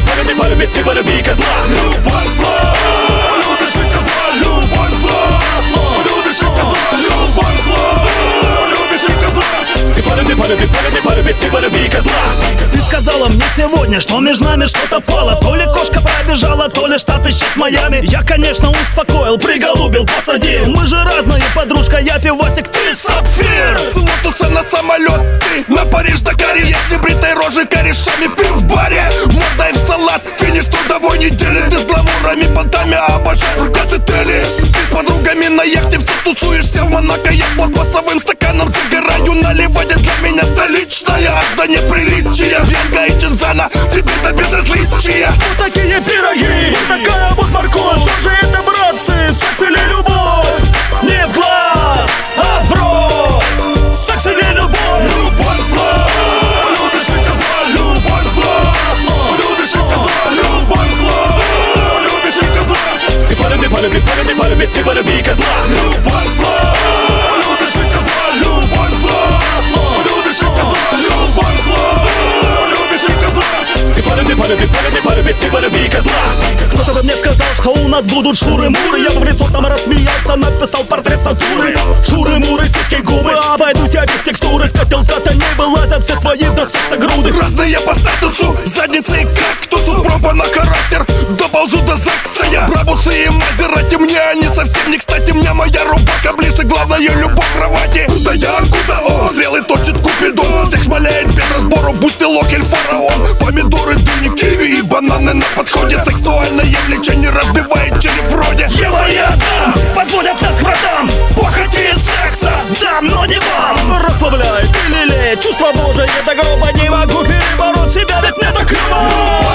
полюби, ты полюби козла. Любовь зла, любишь и козла, любовь зла, любишь и козла, любовь зла, любишь и козла. Ты полюби, ты полюби козла. Ты сказала мне сегодня, что между нами что-то пало. То ли кошка пробежала, то ли штат исчез в Майами. Я, конечно, успокоил, приголубил, посадил. Мы же разные, подружка, я пивасик, ты сапфир. С Лотуса на самолет, ты на Париж-Дакаре. Я с небритой рожей корешами пью в баре. Мордой в салат, финиш трудовой недели. Ты с гламурами, понтами, обожаю газетели. Ты с подругами на яхте, все тусуешься в Монако. Я пластмассовым стаканом загораю, наливать для меня столичная аж до неприличия. Венга и Чинзана, тебе до безразличия. Вот такие пироги, вот такая вот морковь. Что же это, братцы, секс или любовь? Не в глаз, а в бровь. Секс или любовь? Любовь зла, любишь и козла, любовь зла, любишь и козла, любовь зла, любишь и козла. Ты полюби, ты полюби козла. Любовь зла, любишь и козла, любовь зла, любишь и козла, любовь зла, любишь и козла. Ты полюби, ты полюби козла. Кто-то бы мне сказал, что у нас будут шуры-муры. Я бы в лицо там рассмеялся, написал портрет с натуры. Шуры-муры, сиськи, губы, обойдусь я без текстуры. Скатил не вылазят все твои до секса груды. Разные по статусу, задницы и кактусу. Проба на характер, доползу до секса я. Брабусы и Мазерати, мне они совсем не кстати. Мне моя рубака ближе, главное любовь в кровати. Да я куда он, стрелы точит купидон. Всех шмаляет без разбору, будь ты локель фараон. Помидоры, дыни, киви и бананы на подходе. Сексуальное влечение разбивает череп вроде. Ева и Адам подводят нас к вратам. Похоти секса, дам, но не вам. Расслабляет и лелеет чувство Божие до гроба. Не могу перебороть себя, ведь мне так клево.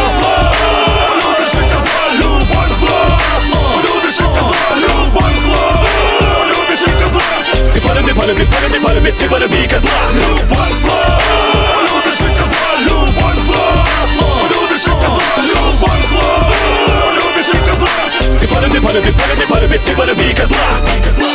Любишь и козла, любовь зла, любишь и козла, любовь зла, любишь и козла. Ты полюби, ты полюби козла. Любовь зла, любишь и козла, любовь зла, любишь и козла, любовь зла, любишь и козла. Ты полюби, ты полюби козла.